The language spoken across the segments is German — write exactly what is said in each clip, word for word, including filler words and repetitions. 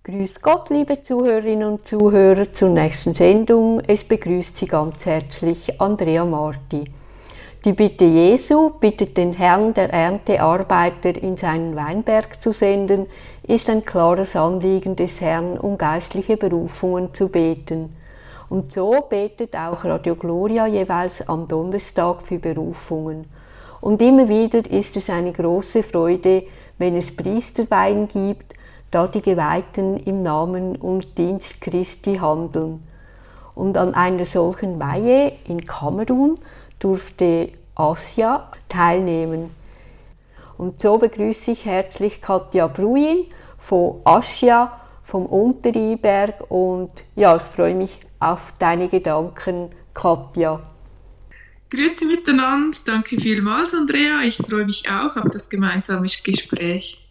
Grüß Gott, liebe Zuhörerinnen und Zuhörer, zur nächsten Sendung. Es begrüßt Sie ganz herzlich Andrea Marti. Die Bitte Jesu, bittet den Herrn der Erntearbeiter in seinen Weinberg zu senden, ist ein klares Anliegen des Herrn, um geistliche Berufungen zu beten. Und so betet auch Radio Gloria jeweils am Donnerstag für Berufungen. Und immer wieder ist es eine große Freude, wenn es Priesterweihen gibt, da die Geweihten im Namen und Dienst Christi handeln. Und an einer solchen Weihe in Kamerun durfte Asja teilnehmen. Und so begrüße ich herzlich Katja Bruin von Asja vom Unteriberg und ja, ich freue mich auf deine Gedanken, Katja. Grüezi miteinander, danke vielmals Andrea, ich freue mich auch auf das gemeinsame Gespräch.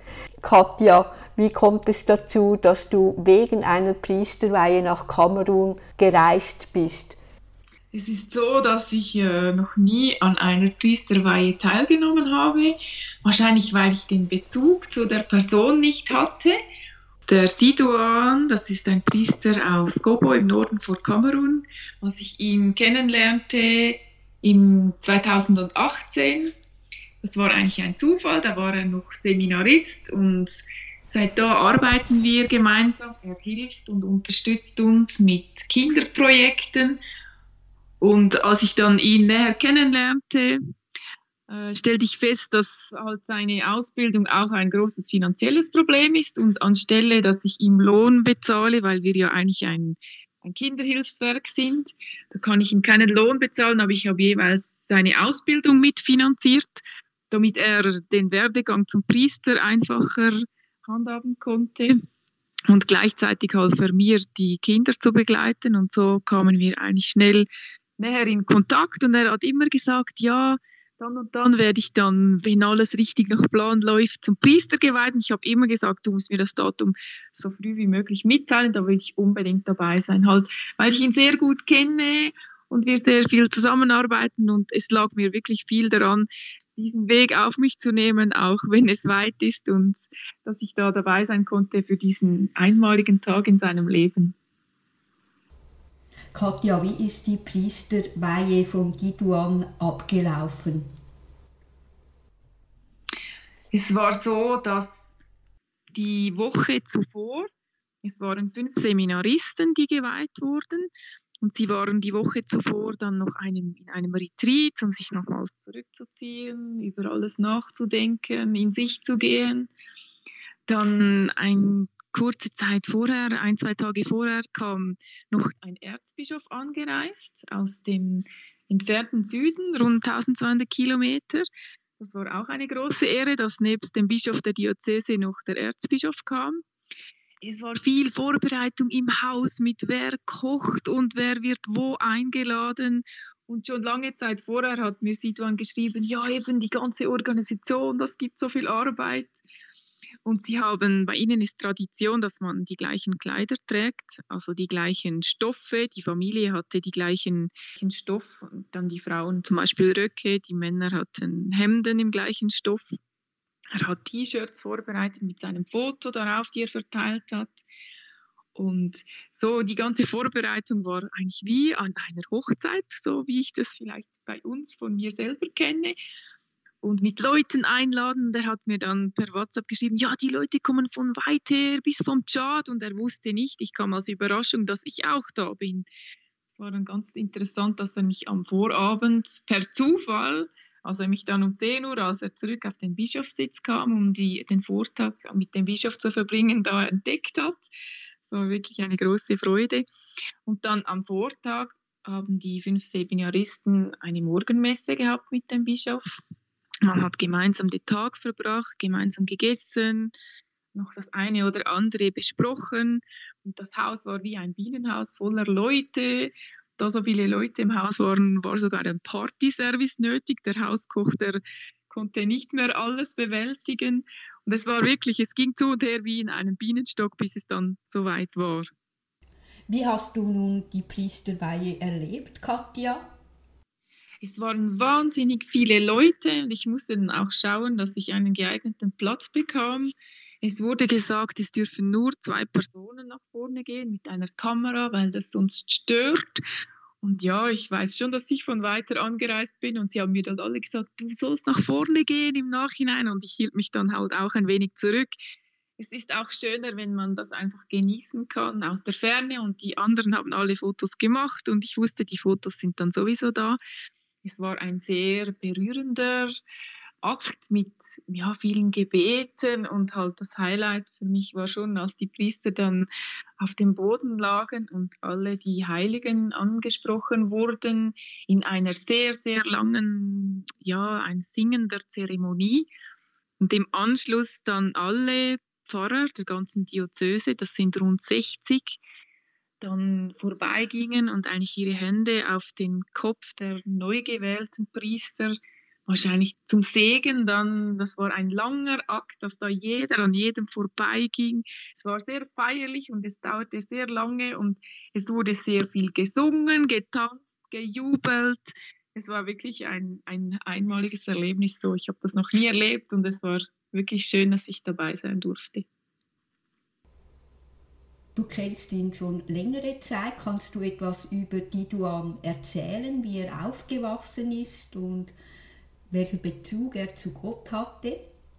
Katja, wie kommt es dazu, dass du wegen einer Priesterweihe nach Kamerun gereist bist? Es ist so, dass ich äh, noch nie an einer Priesterweihe teilgenommen habe. Wahrscheinlich, weil ich den Bezug zu der Person nicht hatte. Der Siduan, das ist ein Priester aus Gobo im Norden von Kamerun, als ich ihn kennenlernte im zweitausendachtzehn. Das war eigentlich ein Zufall, da war er noch Seminarist und seit da arbeiten wir gemeinsam. Er hilft und unterstützt uns mit Kinderprojekten. Und als ich dann ihn näher kennenlernte, äh, stellte ich fest, dass halt seine Ausbildung auch ein großes finanzielles Problem ist. Und anstelle, dass ich ihm Lohn bezahle, weil wir ja eigentlich ein, ein Kinderhilfswerk sind, da kann ich ihm keinen Lohn bezahlen, aber ich habe jeweils seine Ausbildung mitfinanziert, damit er den Werdegang zum Priester einfacher handhaben konnte. Und gleichzeitig half er mir, die Kinder zu begleiten. Und so kamen wir eigentlich schnell näher in Kontakt. Und er hat immer gesagt, ja, dann und dann werde ich dann, wenn alles richtig nach Plan läuft, zum Priester geweiht. Und ich habe immer gesagt, du musst mir das Datum so früh wie möglich mitteilen, da will ich unbedingt dabei sein. Halt, weil ich ihn sehr gut kenne und wir sehr viel zusammenarbeiten. Und es lag mir wirklich viel daran, diesen Weg auf mich zu nehmen, auch wenn es weit ist, und dass ich da dabei sein konnte für diesen einmaligen Tag in seinem Leben. Katja, wie ist die Priesterweihe von Siduan abgelaufen? Es war so, dass die Woche zuvor, es waren fünf Seminaristen, die geweiht wurden. Und sie waren die Woche zuvor dann noch einem, in einem Retreat, um sich nochmals zurückzuziehen, über alles nachzudenken, in sich zu gehen. Dann eine kurze Zeit vorher, ein, zwei Tage vorher, kam noch ein Erzbischof angereist aus dem entfernten Süden, rund eintausendzweihundert Kilometer. Das war auch eine große Ehre, dass nebst dem Bischof der Diözese noch der Erzbischof kam. Es war viel Vorbereitung im Haus mit wer kocht und wer wird wo eingeladen. Und schon lange Zeit vorher hat mir Siduan geschrieben, ja eben die ganze Organisation, das gibt so viel Arbeit. Und sie haben, bei ihnen ist Tradition, dass man die gleichen Kleider trägt, also die gleichen Stoffe. Die Familie hatte die gleichen Stoff, dann die Frauen zum Beispiel Röcke, die Männer hatten Hemden im gleichen Stoff. Er hat T-Shirts vorbereitet mit seinem Foto darauf, die er verteilt hat. Und so die ganze Vorbereitung war eigentlich wie an einer Hochzeit, so wie ich das vielleicht bei uns von mir selber kenne. Und mit Leuten einladen. Und er hat mir dann per WhatsApp geschrieben, ja, die Leute kommen von weit her bis vom Tschad. Und er wusste nicht, ich kam als Überraschung, dass ich auch da bin. Es war dann ganz interessant, dass er mich am Vorabend per Zufall, als er mich dann um zehn Uhr, als er zurück auf den Bischofssitz kam, um die, den Vortag mit dem Bischof zu verbringen, da entdeckt hat. Das war wirklich eine große Freude. Und dann am Vortag haben die fünf Seminaristen eine Morgenmesse gehabt mit dem Bischof. Man hat gemeinsam den Tag verbracht, gemeinsam gegessen, noch das eine oder andere besprochen. Und das Haus war wie ein Bienenhaus voller Leute. Da so viele Leute im Haus waren, war sogar ein Partyservice nötig. Der Hauskoch, der konnte nicht mehr alles bewältigen. Und es war wirklich, es ging zu und her wie in einem Bienenstock, bis es dann soweit war. Wie hast du nun die Priesterweihe erlebt, Katja? Es waren wahnsinnig viele Leute und ich musste dann auch schauen, dass ich einen geeigneten Platz bekam. Es wurde gesagt, es dürfen nur zwei Personen nach vorne gehen mit einer Kamera, weil das sonst stört. Und ja, ich weiß schon, dass ich von weiter angereist bin und sie haben mir dann alle gesagt, du sollst nach vorne gehen im Nachhinein und ich hielt mich dann halt auch ein wenig zurück. Es ist auch schöner, wenn man das einfach genießen kann aus der Ferne und die anderen haben alle Fotos gemacht und ich wusste, die Fotos sind dann sowieso da. Es war ein sehr berührender Akt mit ja, vielen Gebeten und halt das Highlight für mich war schon, als die Priester dann auf dem Boden lagen und alle die Heiligen angesprochen wurden in einer sehr, sehr langen, ja, ein singender Zeremonie und im Anschluss dann alle Pfarrer der ganzen Diözese, das sind rund sechzig, dann vorbeigingen und eigentlich ihre Hände auf den Kopf der neu gewählten Priester, wahrscheinlich zum Segen dann, das war ein langer Akt, dass da jeder an jedem vorbeiging. Es war sehr feierlich und es dauerte sehr lange und es wurde sehr viel gesungen, getanzt, gejubelt. Es war wirklich ein, ein einmaliges Erlebnis so. Ich habe das noch nie erlebt und es war wirklich schön, dass ich dabei sein durfte. Du kennst ihn schon längere Zeit. Kannst du etwas über Diduan erzählen, wie er aufgewachsen ist und welchen Bezug er zu Gott hatte?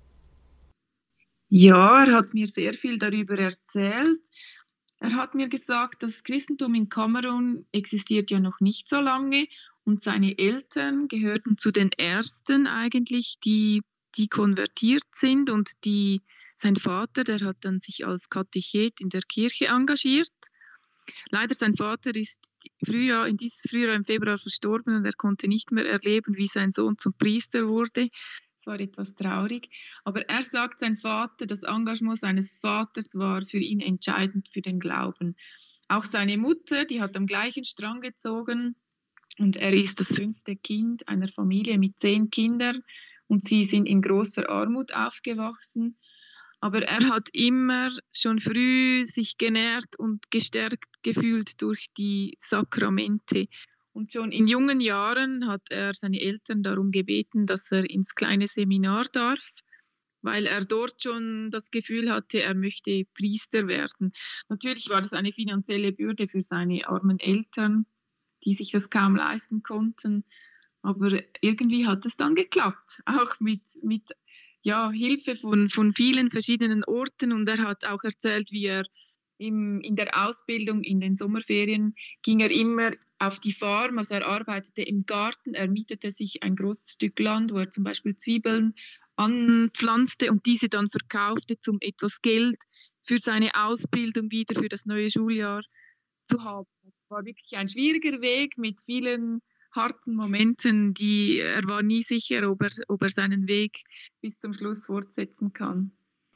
Ja, er hat mir sehr viel darüber erzählt. Er hat mir gesagt, das Christentum in Kamerun existiert ja noch nicht so lange und seine Eltern gehörten zu den ersten eigentlich, die, die konvertiert sind und die, sein Vater, der hat dann sich als Katechet in der Kirche engagiert. Leider sein Vater ist Frühjahr, in dieses Frühjahr im Februar verstorben und er konnte nicht mehr erleben, wie sein Sohn zum Priester wurde. Das war etwas traurig. Aber er sagt, sein Vater, das Engagement seines Vaters war für ihn entscheidend für den Glauben. Auch seine Mutter, die hat am gleichen Strang gezogen und er ist das fünfte Kind einer Familie mit zehn Kindern und sie sind in großer Armut aufgewachsen. Aber er hat immer schon früh sich genährt und gestärkt gefühlt durch die Sakramente. Und schon in jungen Jahren hat er seine Eltern darum gebeten, dass er ins kleine Seminar darf, weil er dort schon das Gefühl hatte, er möchte Priester werden. Natürlich war das eine finanzielle Bürde für seine armen Eltern, die sich das kaum leisten konnten. Aber irgendwie hat es dann geklappt, auch mit, mit ja, Hilfe von, von vielen verschiedenen Orten. Und er hat auch erzählt, wie er im, in der Ausbildung, in den Sommerferien, ging er immer auf die Farm, also er arbeitete im Garten, er mietete sich ein großes Stück Land, wo er zum Beispiel Zwiebeln anpflanzte und diese dann verkaufte, um etwas Geld für seine Ausbildung wieder für das neue Schuljahr zu haben. Es war wirklich ein schwieriger Weg mit vielen harten Momenten, die er war nie sicher, ob er, ob er seinen Weg bis zum Schluss fortsetzen kann.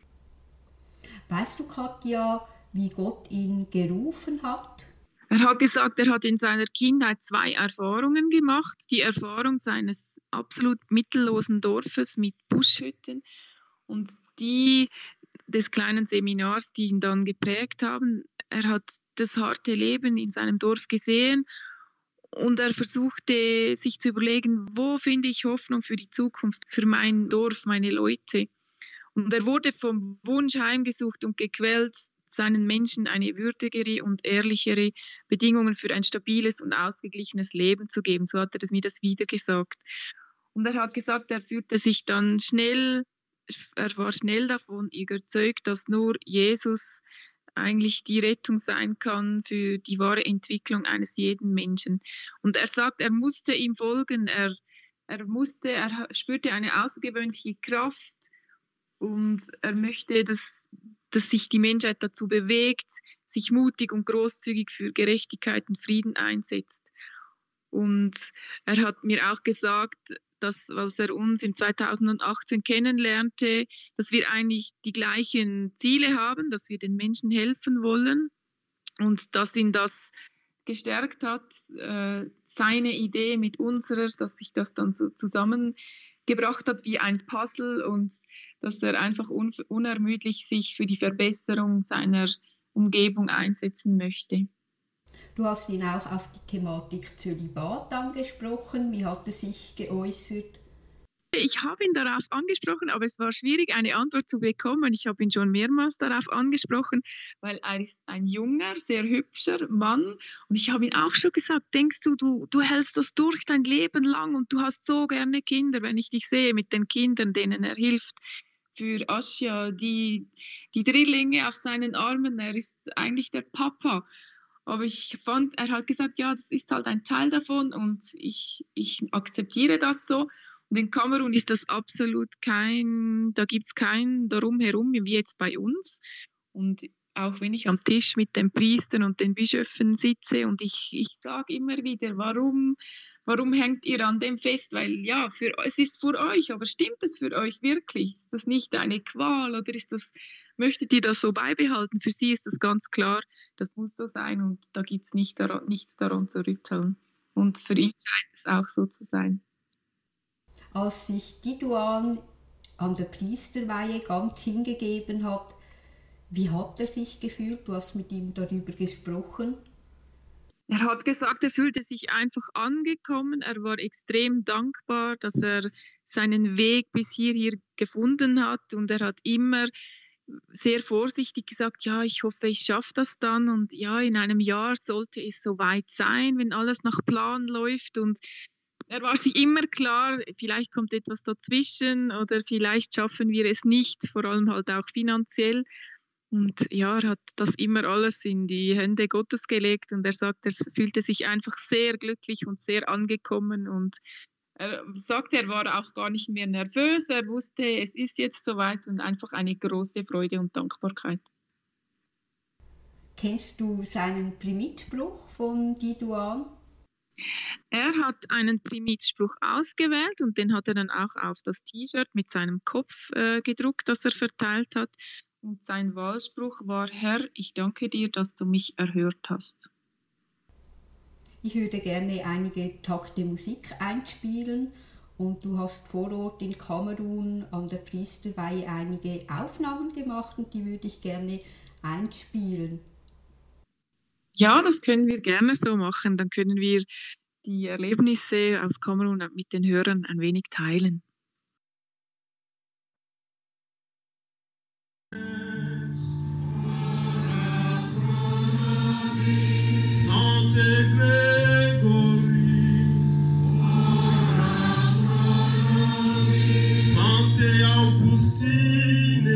Weißt du, Katja, wie Gott ihn gerufen hat? Er hat gesagt, er hat in seiner Kindheit zwei Erfahrungen gemacht. Die Erfahrung seines absolut mittellosen Dorfes mit Buschhütten und die des kleinen Seminars, die ihn dann geprägt haben. Er hat das harte Leben in seinem Dorf gesehen und er versuchte sich zu überlegen, wo finde ich Hoffnung für die Zukunft, für mein Dorf, meine Leute. Und er wurde vom Wunsch heimgesucht und gequält, seinen Menschen eine würdigere und ehrlichere Bedingungen für ein stabiles und ausgeglichenes Leben zu geben. So hat er das mir das wieder gesagt. Und er hat gesagt, er fühlte sich dann schnell, er war schnell davon überzeugt, dass nur Jesus eigentlich die Rettung sein kann für die wahre Entwicklung eines jeden Menschen. Und er sagt, er musste ihm folgen, er, er, musste, er spürte eine außergewöhnliche Kraft und er möchte, dass, dass sich die Menschheit dazu bewegt, sich mutig und großzügig für Gerechtigkeit und Frieden einsetzt. Und er hat mir auch gesagt, dass, als er uns im zweitausendachtzehn kennenlernte, dass wir eigentlich die gleichen Ziele haben, dass wir den Menschen helfen wollen und dass ihn das gestärkt hat, äh, seine Idee mit unserer, dass sich das dann so zusammengebracht hat wie ein Puzzle und dass er einfach un- unermüdlich sich für die Verbesserung seiner Umgebung einsetzen möchte. Du hast ihn auch auf die Thematik Zölibat angesprochen. Wie hat er sich geäußert? Ich habe ihn darauf angesprochen, aber es war schwierig, eine Antwort zu bekommen. Ich habe ihn schon mehrmals darauf angesprochen, weil er ist ein junger, sehr hübscher Mann. Und ich habe ihm auch schon gesagt, denkst du, du, du hältst das durch dein Leben lang und du hast so gerne Kinder, wenn ich dich sehe mit den Kindern, denen er hilft. Für Ascha, die, die Drillinge auf seinen Armen, er ist eigentlich der Papa. Aber ich fand, er hat gesagt, ja, das ist halt ein Teil davon und ich, ich akzeptiere das so. Und in Kamerun ist das absolut kein, da gibt es kein darum herum, wie jetzt bei uns. Und auch wenn ich am Tisch mit den Priestern und den Bischöfen sitze und ich, ich sage immer wieder, warum, warum hängt ihr an dem fest? Weil ja, für, es ist für euch, aber stimmt es für euch wirklich? Ist das nicht eine Qual oder ist das, möchtet ihr das so beibehalten? Für sie ist das ganz klar, das muss so sein und da gibt es nicht daran, nichts daran zu rütteln. Und für ihn scheint es auch so zu sein. Als sich Diduan an der Priesterweihe ganz hingegeben hat, wie hat er sich gefühlt? Du hast mit ihm darüber gesprochen. Er hat gesagt, er fühlte sich einfach angekommen. Er war extrem dankbar, dass er seinen Weg bis hierher gefunden hat. Und er hat immer sehr vorsichtig gesagt, ja, ich hoffe, ich schaffe das dann. Und ja, in einem Jahr sollte es soweit sein, wenn alles nach Plan läuft. Und er war sich immer klar, vielleicht kommt etwas dazwischen oder vielleicht schaffen wir es nicht, vor allem halt auch finanziell. Und ja, er hat das immer alles in die Hände Gottes gelegt und er sagt, er fühlte sich einfach sehr glücklich und sehr angekommen und er sagt, er war auch gar nicht mehr nervös, er wusste, es ist jetzt soweit und einfach eine große Freude und Dankbarkeit. Kennst du seinen Primitspruch von Diduan? Er hat einen Primitspruch ausgewählt und den hat er dann auch auf das T-Shirt mit seinem Kopf äh, gedruckt, das er verteilt hat. Und sein Wahlspruch war: Herr, ich danke dir, dass du mich erhört hast. Ich würde gerne einige Takte Musik einspielen und du hast vor Ort in Kamerun an der Priesterweihe einige Aufnahmen gemacht und die würde ich gerne einspielen. Ja, das können wir gerne so machen. Dann können wir die Erlebnisse aus Kamerun mit den Hörern ein wenig teilen. Sainte Grégory, Sainte Augustine,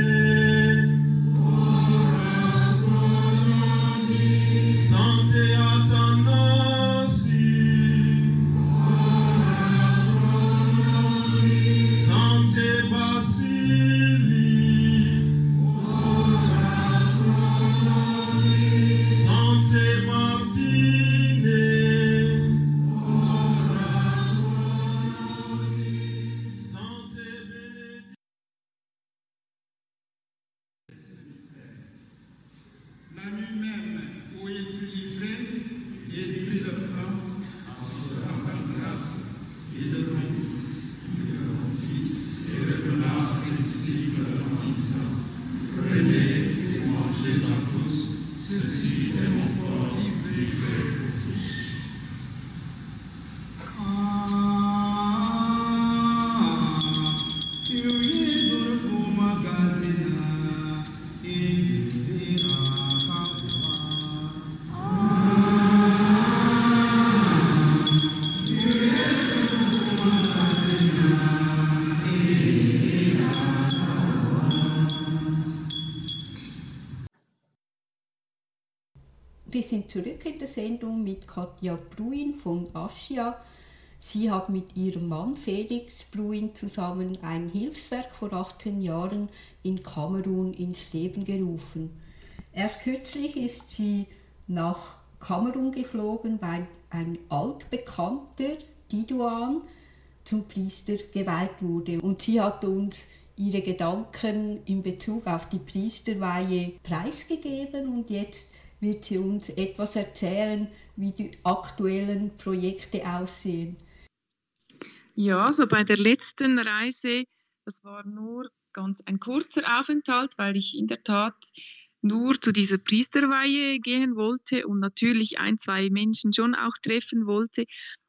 Sainte Athanasie, Sainte Basilie, Sainte Martine, Sainte Benedicte. La nuit même où il fut livré, il prit le pain, rendant grâce, il le rompit, il le rompit et redonna à ses disciples en disant: Prenez et mangez-en tous, ceci est mon corps livré pour vous. Ah, tu es pour ma gazina, et Wir sind zurück in der Sendung mit Katja Bruin von Ascha. Sie hat mit ihrem Mann Felix Bruin zusammen ein Hilfswerk vor achtzehn Jahren in Kamerun ins Leben gerufen. Erst kürzlich ist sie nach Kamerun geflogen, weil ein altbekannter, Diduan, zum Priester geweiht wurde. Und sie hat uns ihre Gedanken in Bezug auf die Priesterweihe preisgegeben und jetzt wird sie uns etwas erzählen, wie die aktuellen Projekte aussehen. Ja, also bei der letzten Reise, das war nur ganz ein kurzer Aufenthalt, weil ich in der Tat nur zu dieser Priesterweihe gehen wollte und natürlich ein, zwei Menschen schon auch treffen wollte.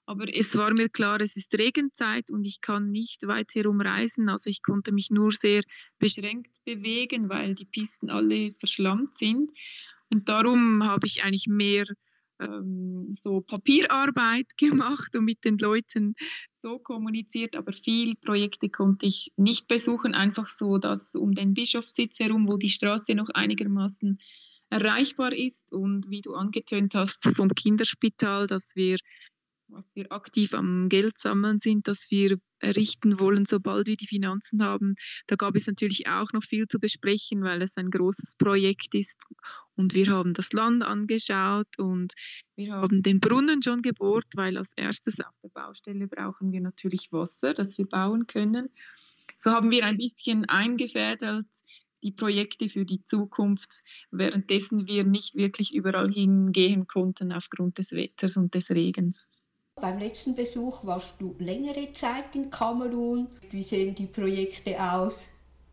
Aber es war mir klar, es ist Regenzeit und ich kann nicht weit herum reisen. Also ich konnte mich nur sehr beschränkt bewegen, weil die Pisten alle verschlammt sind. Und darum habe ich eigentlich mehr ähm, so Papierarbeit gemacht und mit den Leuten so kommuniziert. Aber viele Projekte konnte ich nicht besuchen, einfach so, dass um den Bischofssitz herum, wo die Straße noch einigermaßen erreichbar ist. Und wie du angetönt hast vom Kinderspital, dass wir was wir aktiv am Geld sammeln sind, das wir errichten wollen, sobald wir die Finanzen haben. Da gab es natürlich auch noch viel zu besprechen, weil es ein großes Projekt ist. Und wir haben das Land angeschaut und wir haben den Brunnen schon gebohrt, weil als erstes auf der Baustelle brauchen wir natürlich Wasser, das wir bauen können. So haben wir ein bisschen eingefädelt die Projekte für die Zukunft, währenddessen wir nicht wirklich überall hingehen konnten aufgrund des Wetters und des Regens. Beim letzten Besuch warst du längere Zeit in Kamerun. Wie sehen die Projekte aus?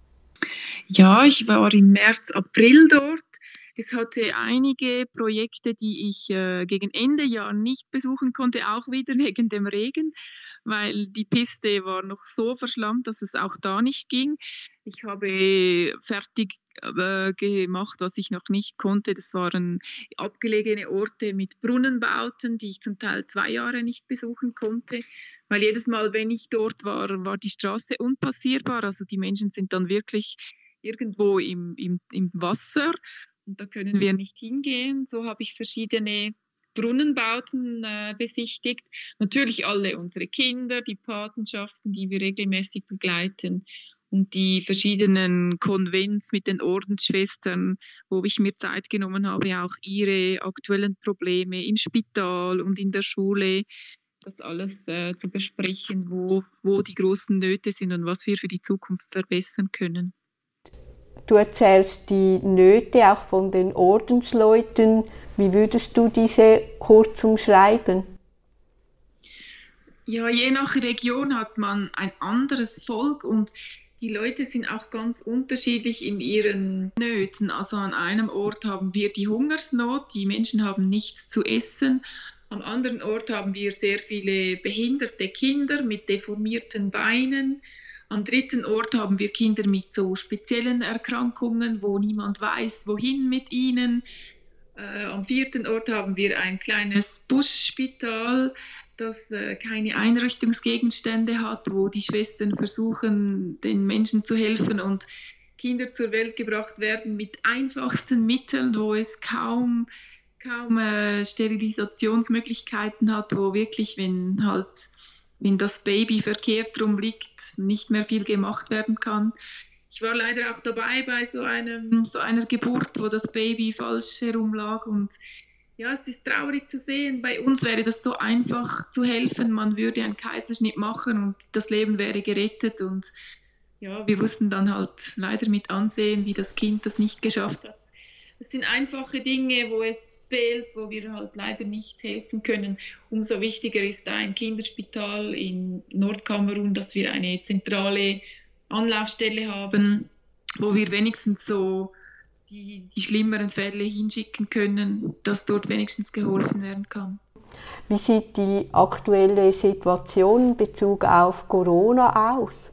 Ja, ich war im März, April dort. Es hatte einige Projekte, die ich äh, gegen Ende Jahr nicht besuchen konnte, auch wieder wegen dem Regen, weil die Piste war noch so verschlammt, dass es auch da nicht ging. Ich habe fertig äh, gemacht, was ich noch nicht konnte. Das waren abgelegene Orte mit Brunnenbauten, die ich zum Teil zwei Jahre nicht besuchen konnte, weil jedes Mal, wenn ich dort war, war die Straße unpassierbar. Also die Menschen sind dann wirklich irgendwo im, im, im Wasser und da können wir nicht hingehen. So habe ich verschiedene Brunnenbauten äh, besichtigt. Natürlich alle unsere Kinder, die Patenschaften, die wir regelmäßig begleiten und die verschiedenen Konvents mit den Ordensschwestern, wo ich mir Zeit genommen habe, auch ihre aktuellen Probleme im Spital und in der Schule, das alles äh, zu besprechen, wo, wo die großen Nöte sind und was wir für die Zukunft verbessern können. Du erzählst die Nöte auch von den Ordensleuten. Wie würdest du diese kurz umschreiben? Ja, je nach Region hat man ein anderes Volk und die Leute sind auch ganz unterschiedlich in ihren Nöten. Also an einem Ort haben wir die Hungersnot, die Menschen haben nichts zu essen. Am anderen Ort haben wir sehr viele behinderte Kinder mit deformierten Beinen. Am dritten Ort haben wir Kinder mit so speziellen Erkrankungen, wo niemand weiß, wohin mit ihnen. Äh, am vierten Ort haben wir ein kleines Buschspital, das äh, keine Einrichtungsgegenstände hat, wo die Schwestern versuchen, den Menschen zu helfen und Kinder zur Welt gebracht werden mit einfachsten Mitteln, wo es kaum, kaum äh, Sterilisationsmöglichkeiten hat, wo wirklich, wenn halt wenn das Baby verkehrt rum liegt, nicht mehr viel gemacht werden kann. Ich war leider auch dabei bei so, einem, so einer Geburt, wo das Baby falsch herumlag. Und ja, es ist traurig zu sehen. Bei uns wäre das so einfach zu helfen. Man würde einen Kaiserschnitt machen und das Leben wäre gerettet. Und ja, wir mussten dann halt leider mit ansehen, wie das Kind das nicht geschafft hat. Das sind einfache Dinge, wo es fehlt, wo wir halt leider nicht helfen können. Umso wichtiger ist ein Kinderspital in Nordkamerun, dass wir eine zentrale Anlaufstelle haben, wo wir wenigstens so die, die schlimmeren Fälle hinschicken können, dass dort wenigstens geholfen werden kann. Wie sieht die aktuelle Situation in Bezug auf Corona aus?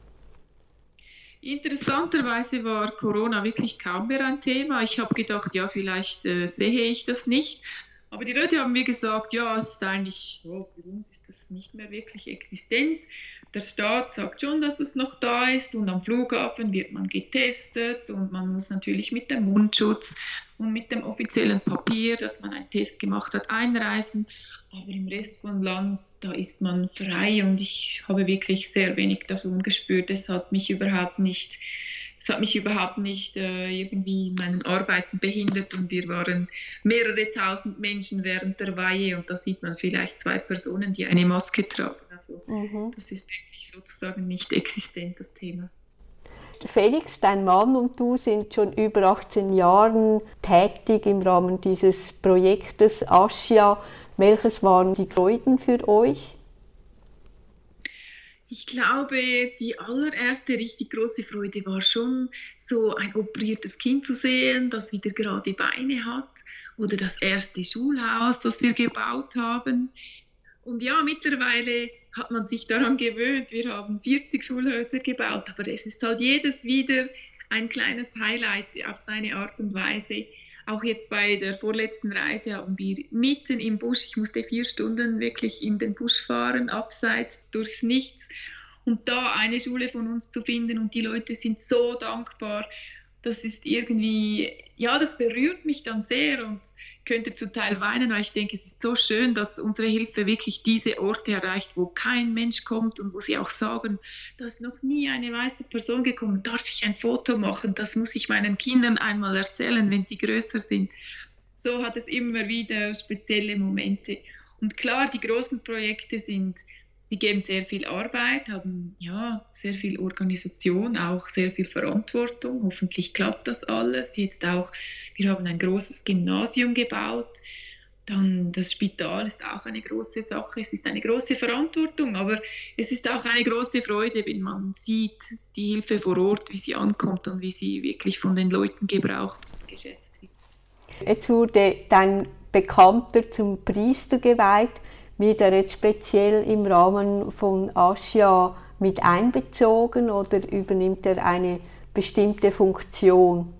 Interessanterweise war Corona wirklich kaum mehr ein Thema. Ich habe gedacht, ja, vielleicht äh, sehe ich das nicht. Aber die Leute haben mir gesagt, ja, es ist eigentlich, oh, für uns ist das nicht mehr wirklich existent. Der Staat sagt schon, dass es noch da ist und am Flughafen wird man getestet und man muss natürlich mit dem Mundschutz und mit dem offiziellen Papier, dass man einen Test gemacht hat, einreisen. Aber im Rest von Land, da ist man frei und ich habe wirklich sehr wenig davon gespürt. Es hat mich überhaupt nicht, es hat mich überhaupt nicht äh, irgendwie in meinen Arbeiten behindert und wir waren mehrere tausend Menschen während der Weihe und da sieht man vielleicht zwei Personen, die eine Maske tragen. Also mhm. Das ist wirklich sozusagen nicht existent, das Thema. Felix, dein Mann und du sind schon über achtzehn Jahre tätig im Rahmen dieses Projektes Aschia. Welches waren die Freuden für euch? Ich glaube, die allererste richtig große Freude war schon, so ein operiertes Kind zu sehen, das wieder gerade Beine hat oder das erste Schulhaus, das wir gebaut haben. Und ja, mittlerweile hat man sich daran gewöhnt. Wir haben vierzig Schulhäuser gebaut, aber es ist halt jedes wieder ein kleines Highlight auf seine Art und Weise. Auch jetzt bei der vorletzten Reise haben wir mitten im Busch, ich musste vier Stunden wirklich in den Busch fahren, abseits, durchs Nichts. Und da eine Schule von uns zu finden und die Leute sind so dankbar, das ist irgendwie, ja, das berührt mich dann sehr und könnte zum Teil weinen, weil ich denke, es ist so schön, dass unsere Hilfe wirklich diese Orte erreicht, wo kein Mensch kommt und wo sie auch sagen, da ist noch nie eine weiße Person gekommen, darf ich ein Foto machen? Das muss ich meinen Kindern einmal erzählen, wenn sie größer sind. So hat es immer wieder spezielle Momente. Und klar, die großen Projekte sind, die geben sehr viel Arbeit, haben ja sehr viel Organisation, auch sehr viel Verantwortung. Hoffentlich klappt das alles. Jetzt auch, wir haben ein großes Gymnasium gebaut. Dann das Spital ist auch eine große Sache. Es ist eine große Verantwortung, aber es ist auch eine große Freude, wenn man sieht, die Hilfe vor Ort, wie sie ankommt und wie sie wirklich von den Leuten gebraucht und geschätzt wird. Jetzt wurde dein Bekannter zum Priester geweiht. Wird er jetzt speziell im Rahmen von Aschia mit einbezogen oder übernimmt er eine bestimmte Funktion?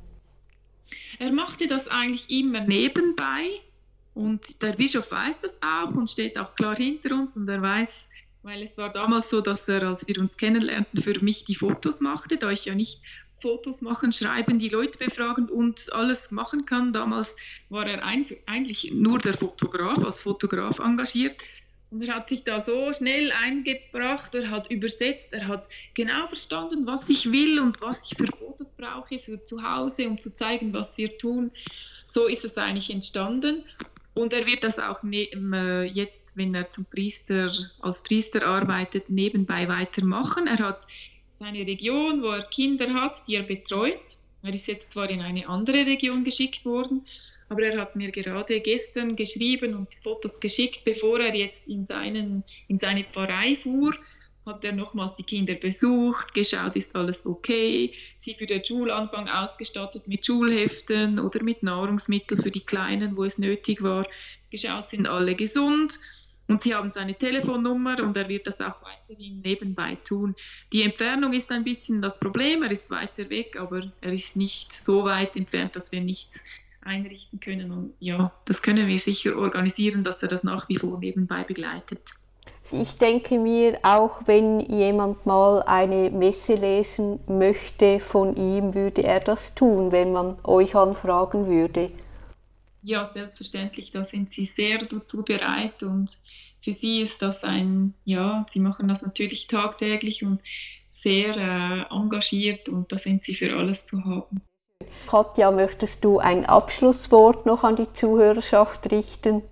Er machte das eigentlich immer nebenbei und der Bischof weiß das auch und steht auch klar hinter uns und er weiß, weil es war damals so, dass er, als wir uns kennenlernten, für mich die Fotos machte, da ich ja nicht Fotos machen, schreiben, die Leute befragen und alles machen kann. Damals war er ein, eigentlich nur der Fotograf, als Fotograf engagiert. Und er hat sich da so schnell eingebracht, er hat übersetzt, er hat genau verstanden, was ich will und was ich für Fotos brauche für zu Hause, um zu zeigen, was wir tun. So ist es eigentlich entstanden. Und er wird das auch ne- jetzt, wenn er zum Priester, als Priester arbeitet, nebenbei weitermachen. Er hat seine Region, wo er Kinder hat, die er betreut. Er ist jetzt zwar in eine andere Region geschickt worden, aber er hat mir gerade gestern geschrieben und Fotos geschickt, bevor er jetzt in, seinen, in seine Pfarrei fuhr, hat er nochmals die Kinder besucht, geschaut, ist alles okay, sie für den Schulanfang ausgestattet mit Schulheften oder mit Nahrungsmitteln für die Kleinen, wo es nötig war, geschaut, sind alle gesund. Und sie haben seine Telefonnummer und er wird das auch weiterhin nebenbei tun. Die Entfernung ist ein bisschen das Problem, er ist weiter weg, aber er ist nicht so weit entfernt, dass wir nichts einrichten können. Und ja, das können wir sicher organisieren, dass er das nach wie vor nebenbei begleitet. Ich denke mir, auch wenn jemand mal eine Messe lesen möchte von ihm, würde er das tun, wenn man euch anfragen würde. Ja, selbstverständlich, da sind sie sehr dazu bereit und für sie ist das ein, ja, sie machen das natürlich tagtäglich und sehr äh, engagiert und da sind sie für alles zu haben. Katja, möchtest du ein Abschlusswort noch an die Zuhörerschaft richten?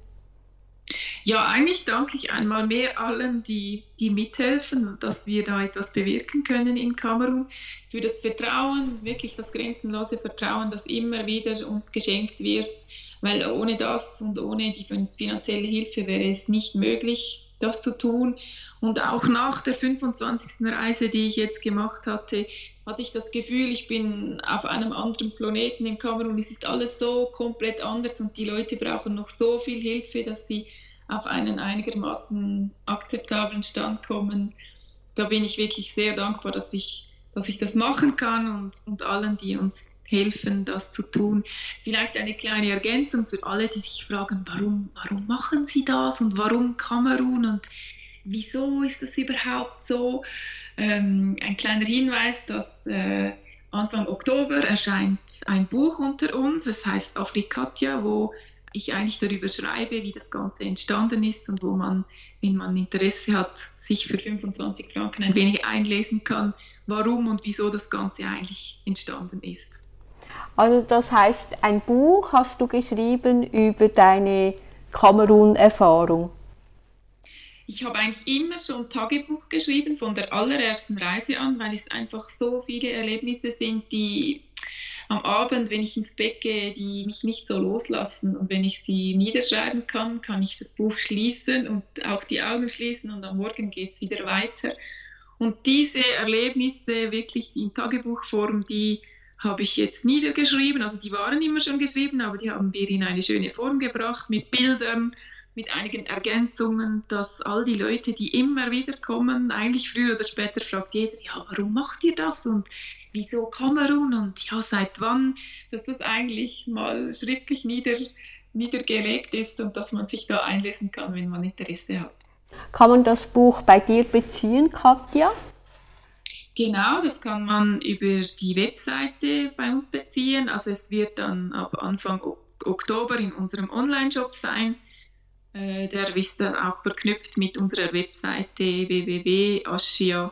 Ja, eigentlich danke ich einmal mehr allen, die, die mithelfen und dass wir da etwas bewirken können in Kamerun. Für das Vertrauen, wirklich das grenzenlose Vertrauen, das immer wieder uns geschenkt wird, weil ohne das und ohne die finanzielle Hilfe wäre es nicht möglich, das zu tun. Und auch nach der fünfundzwanzigsten Reise, die ich jetzt gemacht hatte, hatte ich das Gefühl, ich bin auf einem anderen Planeten in Kamerun. Es ist alles so komplett anders und die Leute brauchen noch so viel Hilfe, dass sie auf einen einigermaßen akzeptablen Stand kommen. Da bin ich wirklich sehr dankbar, dass ich, dass ich das machen kann und, und allen, die uns helfen, das zu tun. Vielleicht eine kleine Ergänzung für alle, die sich fragen, warum, warum machen sie das und warum Kamerun und wieso ist das überhaupt so? Ähm, ein kleiner Hinweis, dass äh, Anfang Oktober erscheint ein Buch unter uns, es heißt Afrikatia, wo ich eigentlich darüber schreibe, wie das Ganze entstanden ist und wo man, wenn man Interesse hat, sich für fünfundzwanzig Franken ein wenig einlesen kann, warum und wieso das Ganze eigentlich entstanden ist. Also das heißt, ein Buch hast du geschrieben über deine Kamerun-Erfahrung? Ich habe eigentlich immer schon Tagebuch geschrieben, von der allerersten Reise an, weil es einfach so viele Erlebnisse sind, die am Abend, wenn ich ins Bett gehe, die mich nicht so loslassen. Und wenn ich sie niederschreiben kann, kann ich das Buch schließen und auch die Augen schließen und am Morgen geht es wieder weiter. Und diese Erlebnisse, wirklich die in Tagebuchform, die habe ich jetzt niedergeschrieben. Also die waren immer schon geschrieben, aber die haben wir in eine schöne Form gebracht mit Bildern, mit einigen Ergänzungen, dass all die Leute, die immer wieder kommen, eigentlich früher oder später fragt jeder, ja, warum macht ihr das und wieso Kamerun und ja, seit wann, dass das eigentlich mal schriftlich nieder, niedergelegt ist und dass man sich da einlesen kann, wenn man Interesse hat. Kann man das Buch bei dir beziehen, Katja? Genau, das kann man über die Webseite bei uns beziehen. Also es wird dann ab Anfang Oktober in unserem Online-Shop sein. Der ist dann auch verknüpft mit unserer Webseite w w w punkt aschia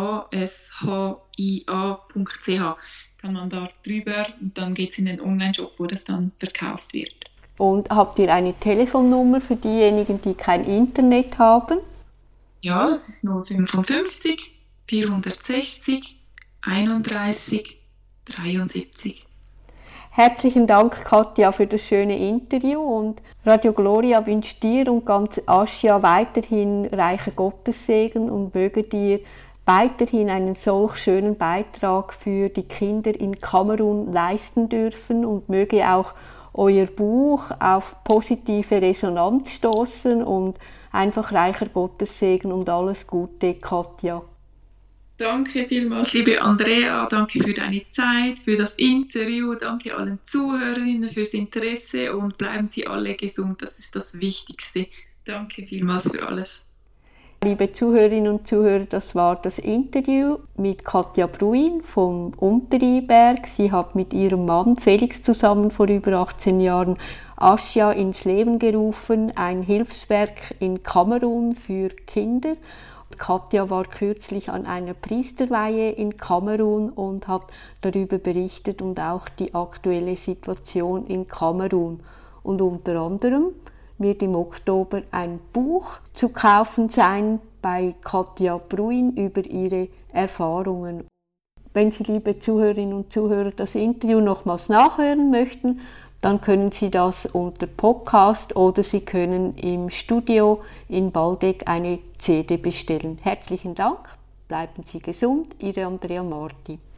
punkt c h. Kann man da drüber und dann geht es in den Online-Shop, wo das dann verkauft wird. Und habt ihr eine Telefonnummer für diejenigen, die kein Internet haben? Ja, das ist null fünfundfünfzig vierhundertsechzig einunddreißig dreiundsiebzig. Herzlichen Dank, Katja, für das schöne Interview und Radio Gloria wünscht dir und ganz Aschia weiterhin reichen Gottessegen und möge dir weiterhin einen solch schönen Beitrag für die Kinder in Kamerun leisten dürfen und möge auch euer Buch auf positive Resonanz stoßen und einfach reicher Gottessegen und alles Gute, Katja. Danke vielmals, liebe Andrea, danke für deine Zeit, für das Interview, danke allen Zuhörerinnen fürs Interesse und bleiben Sie alle gesund, das ist das Wichtigste. Danke vielmals für alles. Liebe Zuhörerinnen und Zuhörer, das war das Interview mit Katja Bruin vom Unteriberg. Sie hat mit ihrem Mann Felix zusammen vor über achtzehn Jahren Aschia ins Leben gerufen, ein Hilfswerk in Kamerun für Kinder. Katja war kürzlich an einer Priesterweihe in Kamerun und hat darüber berichtet und auch die aktuelle Situation in Kamerun. Und unter anderem wird im Oktober ein Buch zu kaufen sein bei Katja Bruin über ihre Erfahrungen. Wenn Sie, liebe Zuhörerinnen und Zuhörer, das Interview nochmals nachhören möchten, dann können Sie das unter Podcast oder Sie können im Studio in Baldeck eine C D bestellen. Herzlichen Dank, bleiben Sie gesund, Ihre Andrea Marti.